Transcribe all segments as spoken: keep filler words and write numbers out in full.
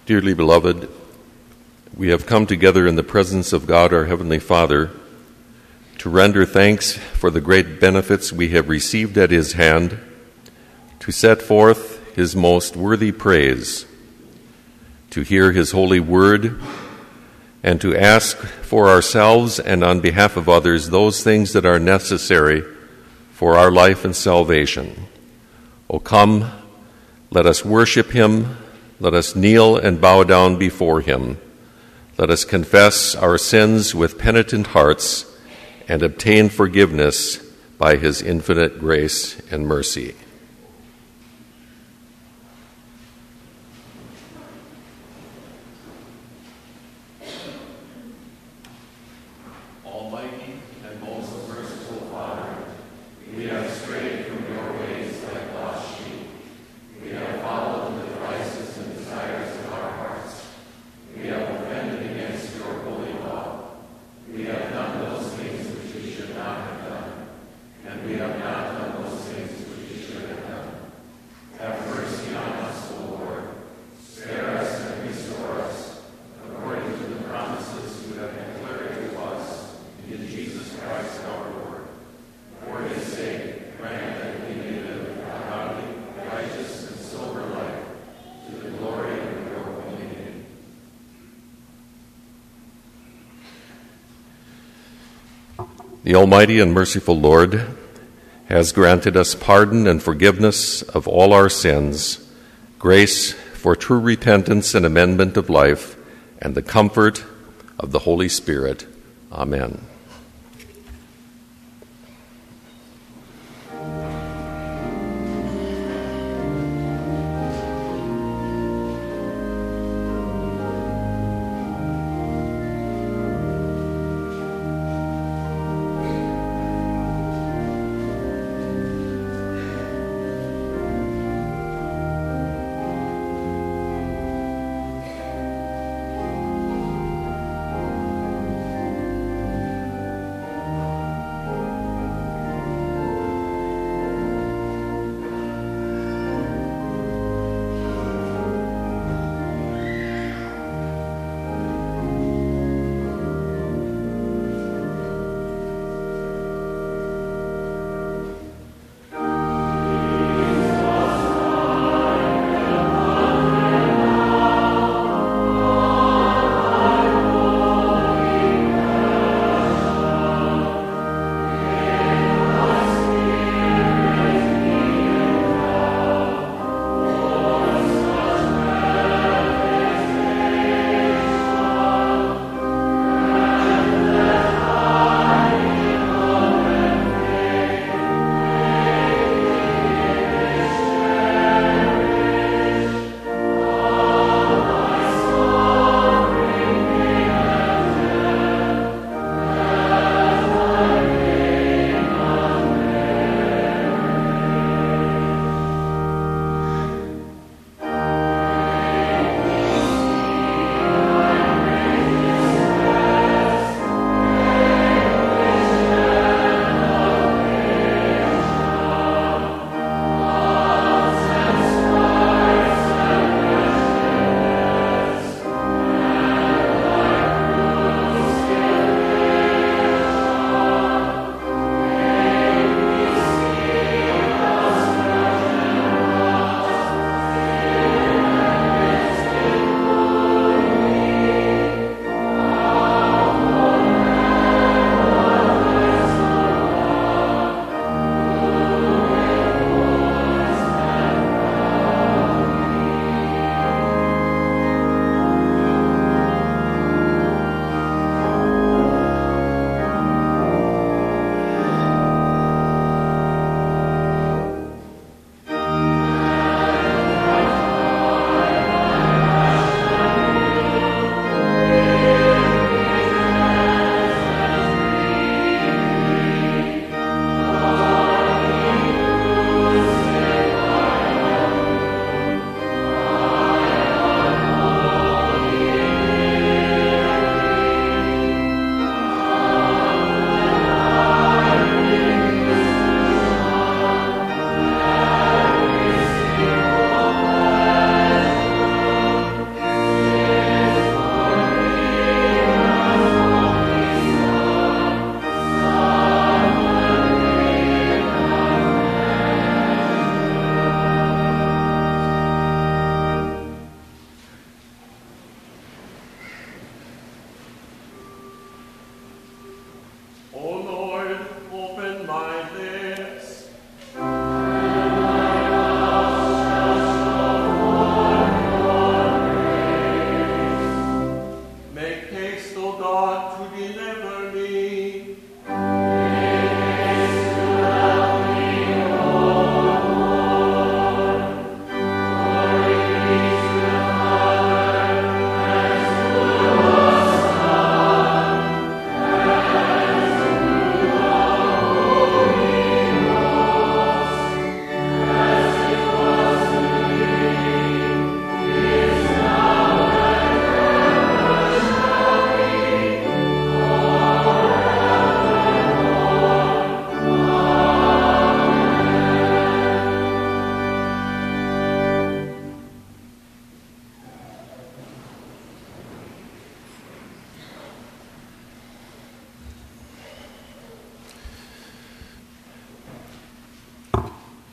Dearly beloved, we have come together in the presence of God, our Heavenly Father, to render thanks for the great benefits we have received at His hand, to set forth His most worthy praise, to hear His holy word, and to ask for ourselves and on behalf of others those things that are necessary for our life and salvation. O come, let us worship Him. Let us kneel and bow down before Him. Let us confess our sins with penitent hearts and obtain forgiveness by His infinite grace and mercy. Almighty and most merciful Father, we have strayed from your ways like lost sheep. We have followed the devices and desires of our hearts. We have offended against your holy law. We have done those things which we should not have done, and we have not done those things which we should have done. Have mercy on us, O Lord. Spare us and restore us, according to the promises you have declared to us in Jesus Christ our Lord. For His sake, grant that we may live a godly, righteous, and sober life, to the glory of your holy name. The Almighty and merciful Lord has granted us pardon and forgiveness of all our sins, grace for true repentance and amendment of life, and the comfort of the Holy Spirit. Amen.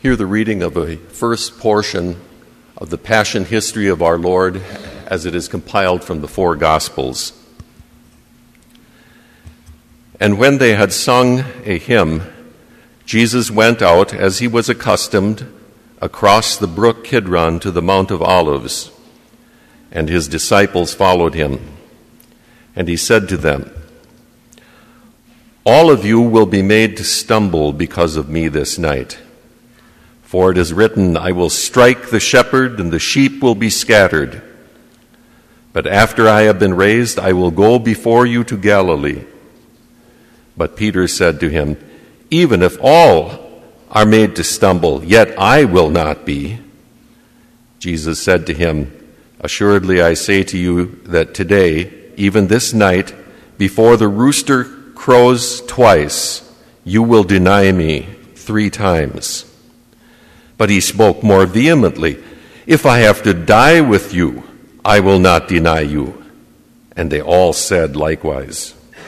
Hear the reading of a first portion of the Passion history of our Lord as it is compiled from the four Gospels. And when they had sung a hymn, Jesus went out, as he was accustomed, across the brook Kidron to the Mount of Olives, and his disciples followed him. And he said to them, "All of you will be made to stumble because of me this night. For it is written, I will strike the shepherd, and the sheep will be scattered. But after I have been raised, I will go before you to Galilee." But Peter said to him, "Even if all are made to stumble, yet I will not be." Jesus said to him, "Assuredly I say to you that today, even this night, before the rooster crows twice, you will deny me three times." But he spoke more vehemently, "If I have to die with you, I will not deny you." And they all said likewise.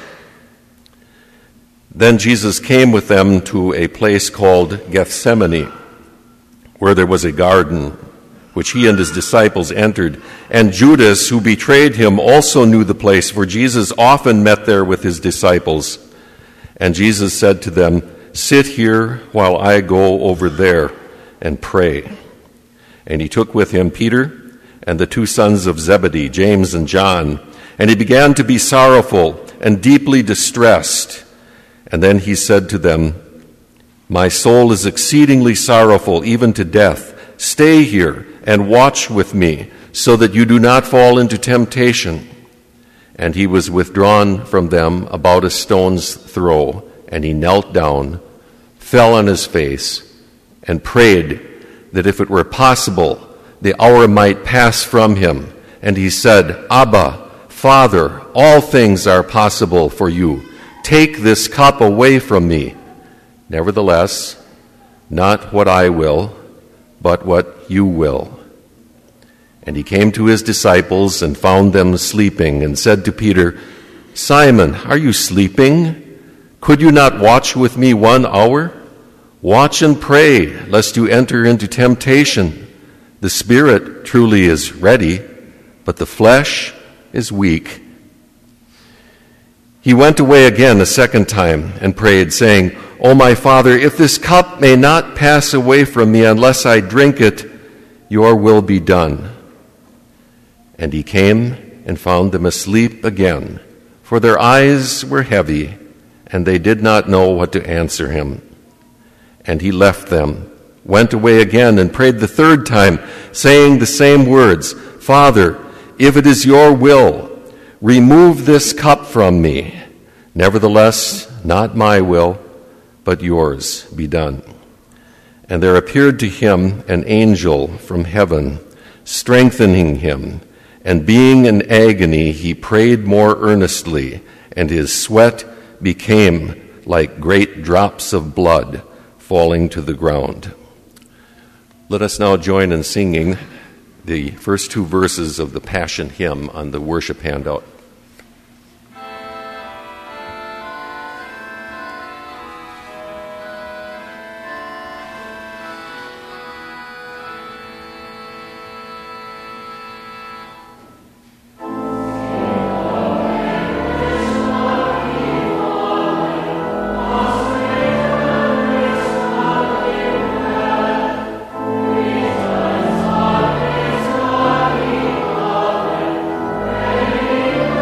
Then Jesus came with them to a place called Gethsemane, where there was a garden, which he and his disciples entered. And Judas, who betrayed him, also knew the place, for Jesus often met there with his disciples. And Jesus said to them, "Sit here while I go over there and pray." And he took with him Peter and the two sons of Zebedee, James and John, and he began to be sorrowful and deeply distressed. And then he said to them, "My soul is exceedingly sorrowful, even to death. Stay here and watch with me, so that you do not fall into temptation." And he was withdrawn from them about a stone's throw, and he knelt down, fell on his face, and prayed that if it were possible, the hour might pass from him. And he said, "Abba, Father, all things are possible for you. Take this cup away from me. Nevertheless, not what I will, but what you will." And he came to his disciples and found them sleeping, and said to Peter, "Simon, are you sleeping? Could you not watch with me one hour? Watch and pray, lest you enter into temptation. The spirit truly is ready, but the flesh is weak." He went away again a second time and prayed, saying, "O my Father, if this cup may not pass away from me unless I drink it, your will be done." And he came and found them asleep again, for their eyes were heavy, and they did not know what to answer him. And he left them, went away again, and prayed the third time, saying the same words, "Father, if it is your will, remove this cup from me. Nevertheless, not my will, but yours be done." And there appeared to him an angel from heaven, strengthening him. And being in agony, he prayed more earnestly, and his sweat became like great drops of blood falling to the ground. Let us now join in singing the first two verses of the Passion hymn on the worship handout. Amen.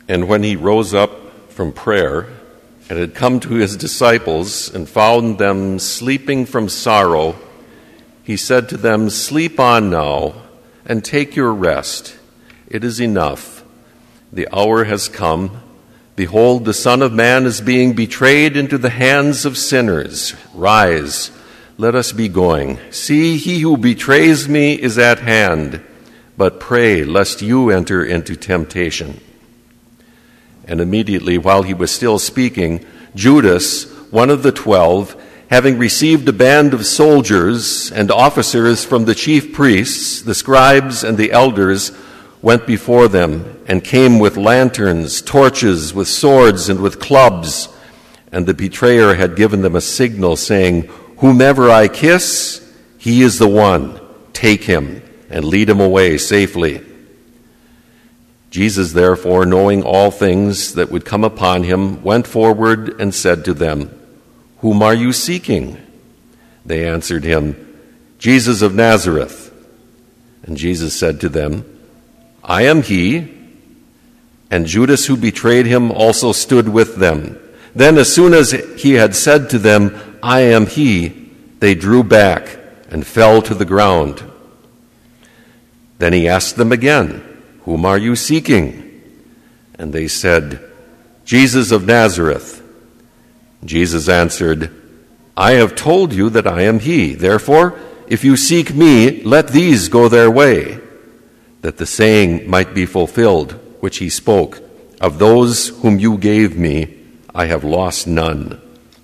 And when he rose up from prayer and had come to his disciples and found them sleeping from sorrow, he said to them, "Sleep on now and take your rest. It is enough. The hour has come. Behold, the Son of Man is being betrayed into the hands of sinners. Rise, let us be going. See, he who betrays me is at hand. But pray, lest you enter into temptation." And immediately, while he was still speaking, Judas, one of the twelve, having received a band of soldiers and officers from the chief priests, the scribes, and the elders, went before them and came with lanterns, torches, with swords, and with clubs. And the betrayer had given them a signal, saying, "Whomever I kiss, he is the one. Take him and lead him away safely." Jesus, therefore, knowing all things that would come upon him, went forward and said to them, "Whom are you seeking?" They answered him, "Jesus of Nazareth." And Jesus said to them, "I am he." And Judas, who betrayed him, also stood with them. Then, as soon as he had said to them, "I am he," they drew back and fell to the ground. Then he asked them again, "Whom are you seeking?" And they said, "Jesus of Nazareth." Jesus answered, "I have told you that I am he. Therefore, if you seek me, let these go their way," that the saying might be fulfilled, which he spoke, "Of those whom you gave me, I have lost none."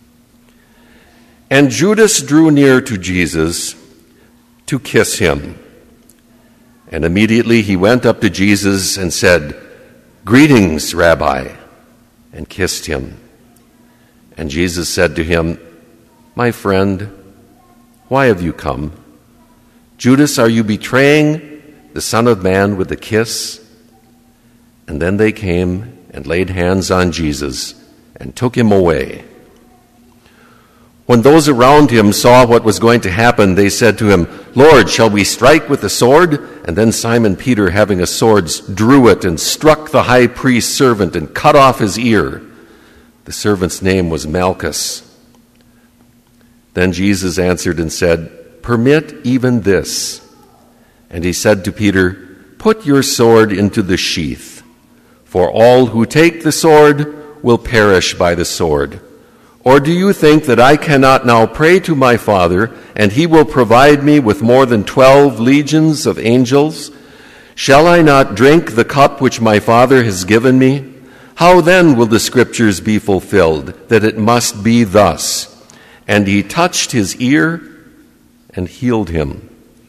And Judas drew near to Jesus to kiss him. And immediately he went up to Jesus and said, "Greetings, Rabbi," and kissed him. And Jesus said to him, "My friend, why have you come? Judas, are you betraying the Son of Man with a kiss?" And then they came and laid hands on Jesus and took him away. When those around him saw what was going to happen, they said to him, "Lord, shall we strike with the sword?" And then Simon Peter, having a sword, drew it and struck the high priest's servant and cut off his ear. The servant's name was Malchus. Then Jesus answered and said, "Permit even this." And he said to Peter, "Put your sword into the sheath, for all who take the sword will perish by the sword. Or do you think that I cannot now pray to my Father, and he will provide me with more than twelve legions of angels? Shall I not drink the cup which my Father has given me? How then will the Scriptures be fulfilled, that it must be thus?" And he touched his ear and healed him.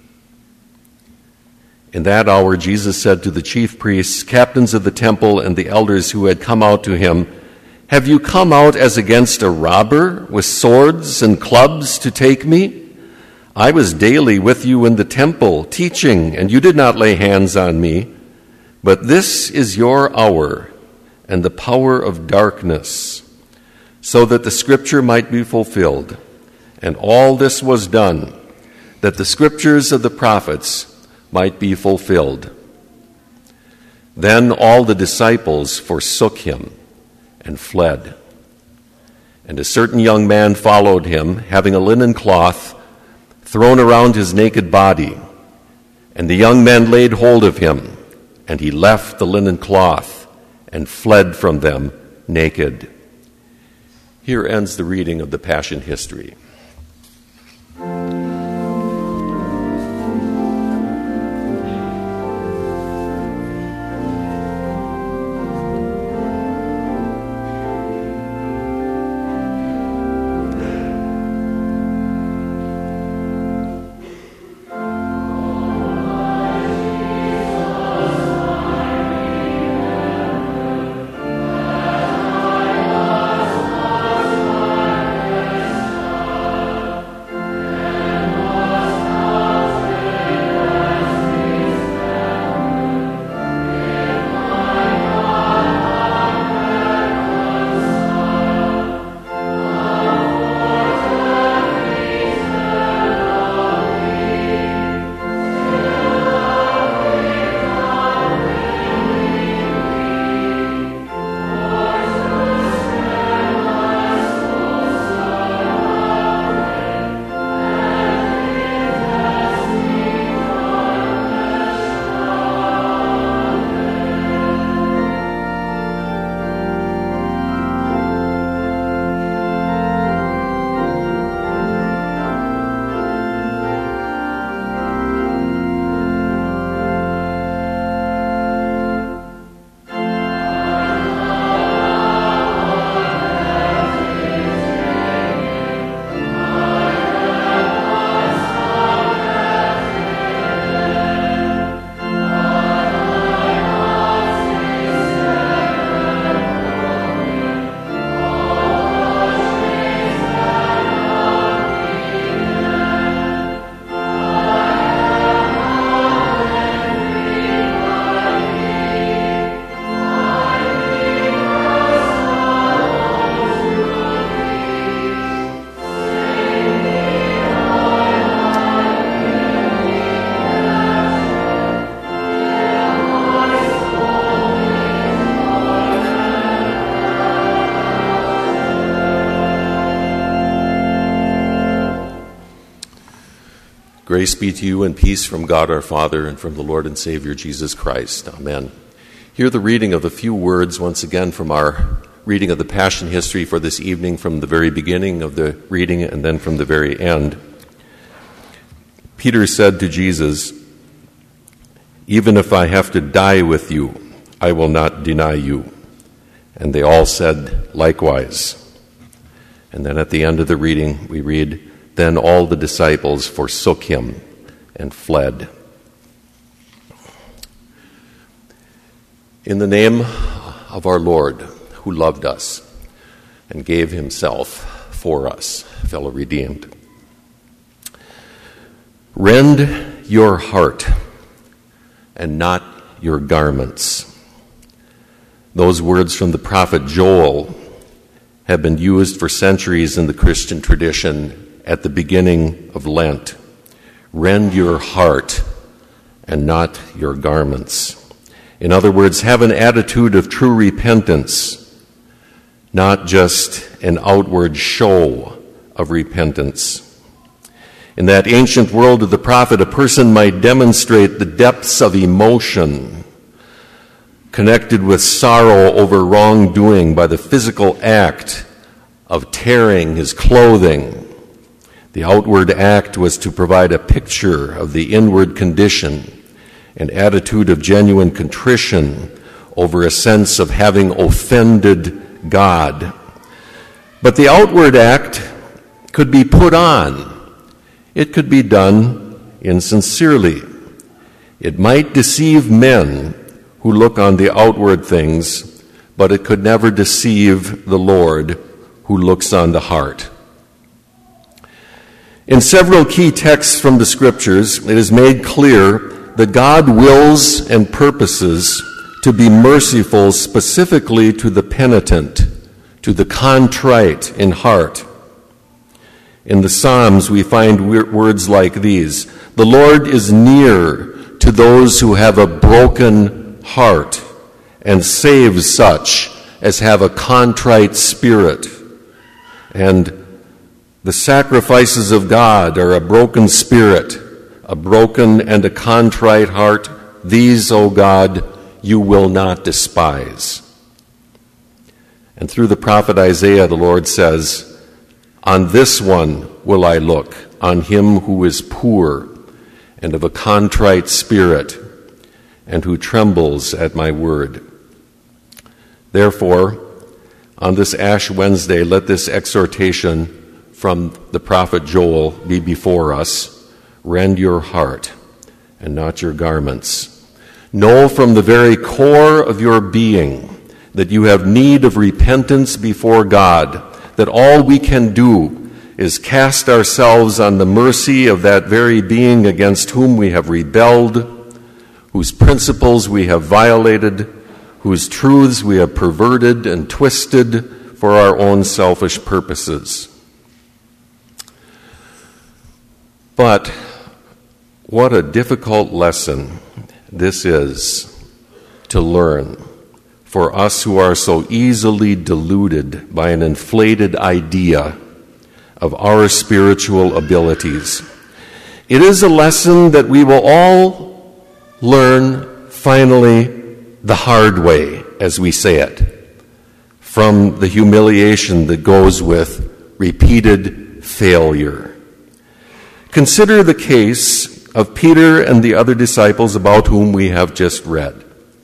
In that hour Jesus said to the chief priests, captains of the temple, and the elders who had come out to him, "Have you come out as against a robber with swords and clubs to take me? I was daily with you in the temple teaching, and you did not lay hands on me. But this is your hour and the power of darkness, so that the Scripture might be fulfilled. And all this was done, that the Scriptures of the prophets might be fulfilled." Then all the disciples forsook him and fled. And a certain young man followed him, having a linen cloth thrown around his naked body. And the young men laid hold of him, and he left the linen cloth and fled from them naked. Here ends the reading of the Passion history. Grace be to you and peace from God our Father and from the Lord and Savior Jesus Christ. Amen. Hear the reading of a few words once again from our reading of the Passion history for this evening, from the very beginning of the reading and then from the very end. Peter said to Jesus, "Even if I have to die with you, I will not deny you." And they all said likewise. And then at the end of the reading, we read, "Then all the disciples forsook him and fled." In the name of our Lord, who loved us and gave himself for us, fellow redeemed, rend your heart and not your garments. Those words from the prophet Joel have been used for centuries in the Christian tradition at the beginning of Lent. Rend your heart and not your garments. In other words, have an attitude of true repentance, not just an outward show of repentance. In that ancient world of the prophet, a person might demonstrate the depths of emotion connected with sorrow over wrongdoing by the physical act of tearing his clothing. The outward act was to provide a picture of the inward condition, an attitude of genuine contrition over a sense of having offended God. But the outward act could be put on. It could be done insincerely. It might deceive men who look on the outward things, but it could never deceive the Lord who looks on the heart. In several key texts from the Scriptures, it is made clear that God wills and purposes to be merciful specifically to the penitent, to the contrite in heart. In the Psalms, we find words like these: "The Lord is near to those who have a broken heart, and saves such as have a contrite spirit." And the sacrifices of God are a broken spirit, a broken and a contrite heart. These, O God, you will not despise. And through the prophet Isaiah, the Lord says, "On this one will I look, on him who is poor and of a contrite spirit, and who trembles at my word." Therefore, on this Ash Wednesday, let this exhortation from the prophet Joel be before us: rend your heart and not your garments. Know from the very core of your being that you have need of repentance before God, that all we can do is cast ourselves on the mercy of that very being against whom we have rebelled, whose principles we have violated, whose truths we have perverted and twisted for our own selfish purposes. But what a difficult lesson this is to learn for us who are so easily deluded by an inflated idea of our spiritual abilities. It is a lesson that we will all learn finally the hard way, as we say it, from the humiliation that goes with repeated failure. Consider the case of Peter and the other disciples about whom we have just read.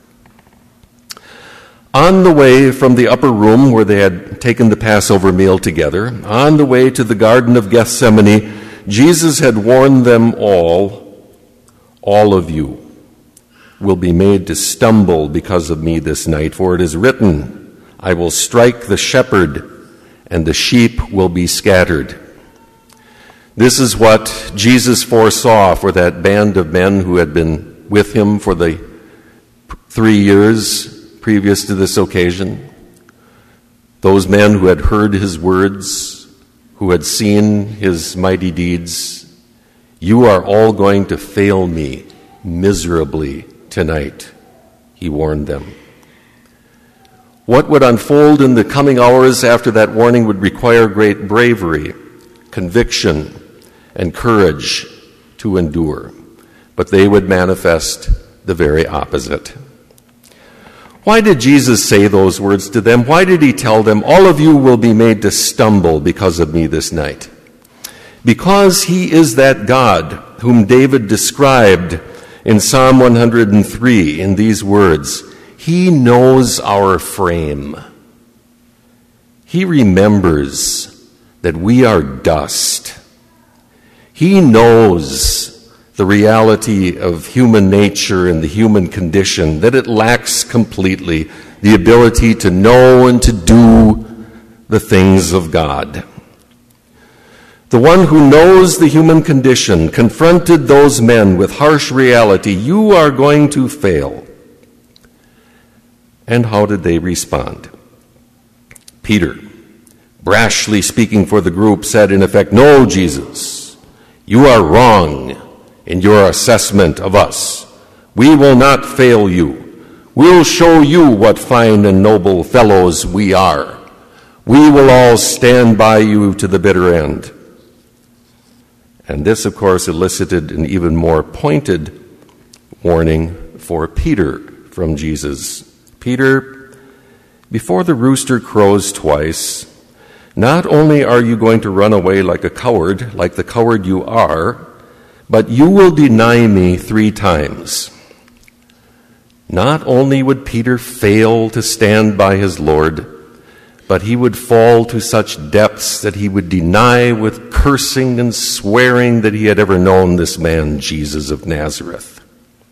On the way from the upper room where they had taken the Passover meal together, on the way to the Garden of Gethsemane, Jesus had warned them all, "All of you will be made to stumble because of me this night, for it is written, I will strike the shepherd, and the sheep will be scattered." This is what Jesus foresaw for that band of men who had been with him for the three years previous to this occasion. Those men who had heard his words, who had seen his mighty deeds. "You are all going to fail me miserably tonight," he warned them. What would unfold in the coming hours after that warning would require great bravery, conviction, and courage to endure, but they would manifest the very opposite. Why did Jesus say those words to them? Why did he tell them, all of you will be made to stumble because of me this night? Because he is that God whom David described in Psalm one hundred three in these words, he knows our frame. He remembers that we are dust. He knows the reality of human nature and the human condition, that it lacks completely the ability to know and to do the things of God. The one who knows the human condition confronted those men with harsh reality. You are going to fail. And how did they respond? Peter, brashly speaking for the group, said in effect, no, Jesus, you are wrong in your assessment of us. We will not fail you. We'll show you what fine and noble fellows we are. We will all stand by you to the bitter end. And this, of course, elicited an even more pointed warning for Peter from Jesus. Peter, before the rooster crows twice, not only are you going to run away like a coward, like the coward you are, but you will deny me three times. Not only would Peter fail to stand by his Lord, but he would fall to such depths that he would deny with cursing and swearing that he had ever known this man, Jesus of Nazareth.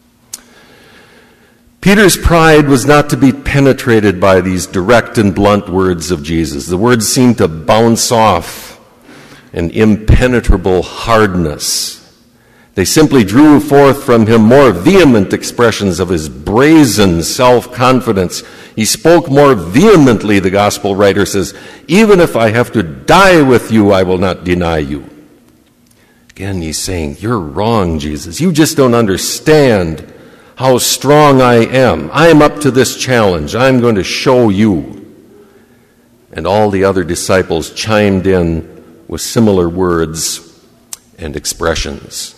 Peter's pride was not to be penetrated by these direct and blunt words of Jesus. The words seemed to bounce off an impenetrable hardness. They simply drew forth from him more vehement expressions of his brazen self-confidence. He spoke more vehemently, the gospel writer says, even if I have to die with you, I will not deny you. Again, he's saying, you're wrong, Jesus. You just don't understand how strong I am. I'm up to this challenge. I'm going to show you. And all the other disciples chimed in with similar words and expressions.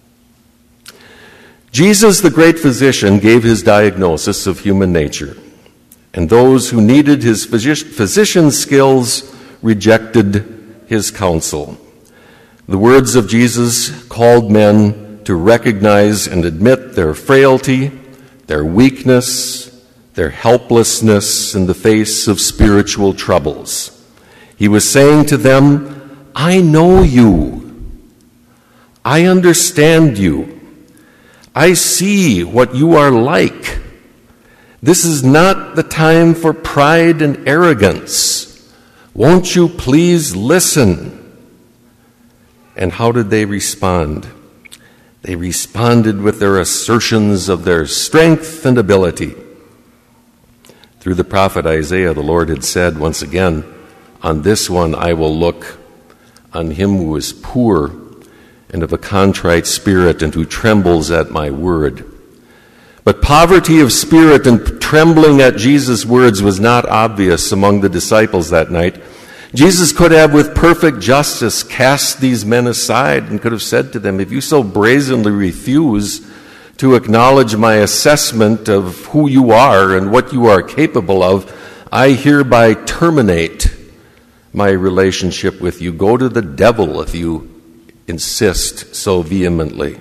Jesus, the great physician, gave his diagnosis of human nature, and those who needed his physician skills rejected his counsel. The words of Jesus called men to recognize and admit their frailty, their weakness, their helplessness in the face of spiritual troubles. He was saying to them, I know you. I understand you. I see what you are like. This is not the time for pride and arrogance. Won't you please listen? And how did they respond? They responded with their assertions of their strength and ability. Through the prophet Isaiah, the Lord had said once again, on this one I will look, on him who is poor and of a contrite spirit, and who trembles at my word. But poverty of spirit and trembling at Jesus' words was not obvious among the disciples that night. Jesus could have, with perfect justice, cast these men aside and could have said to them, if you so brazenly refuse to acknowledge my assessment of who you are and what you are capable of, I hereby terminate my relationship with you. Go to the devil if you insist so vehemently.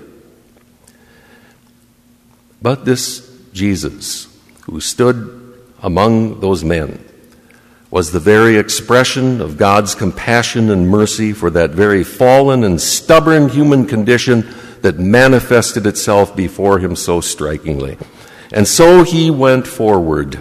But this Jesus, who stood among those men, was the very expression of God's compassion and mercy for that very fallen and stubborn human condition that manifested itself before him so strikingly. And so he went forward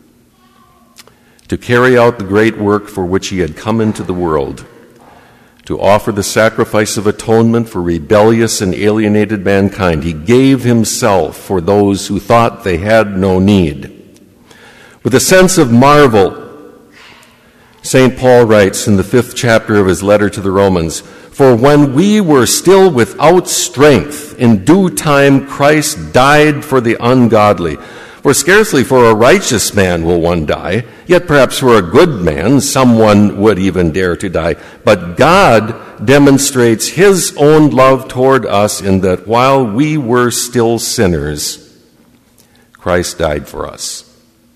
to carry out the great work for which he had come into the world, to offer the sacrifice of atonement for rebellious and alienated mankind. He gave himself for those who thought they had no need. With a sense of marvel, Saint Paul writes in the fifth chapter of his letter to the Romans, for when we were still without strength, in due time Christ died for the ungodly. For scarcely for a righteous man will one die, yet perhaps for a good man someone would even dare to die. But God demonstrates his own love toward us in that while we were still sinners, Christ died for us.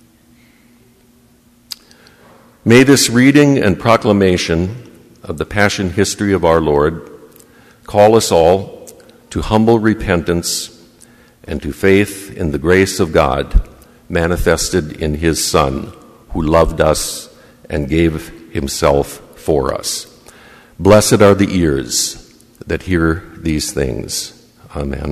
May this reading and proclamation of the passion history of our Lord call us all to humble repentance and to faith in the grace of God manifested in his Son, who loved us and gave himself for us. Blessed are the ears that hear these things. Amen.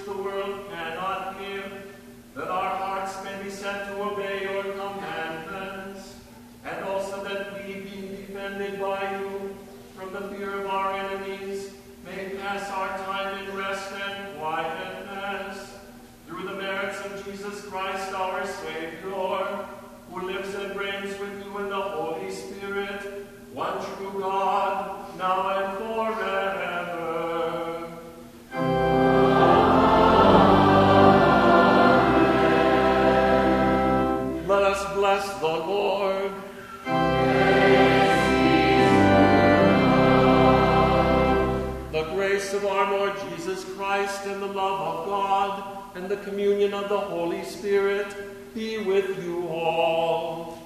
the world cannot give, that our hearts may be set to obey your commandments, and also that we, being defended by you from the fear of our enemies, may pass our time in rest and quietness, through the merits of Jesus Christ our Savior, who lives and reigns with you in the Holy Spirit, one true God, now and forever. Amen. Let us bless the Lord. The grace of our Lord Jesus Christ and the love of God and the communion of the Holy Spirit be with you all.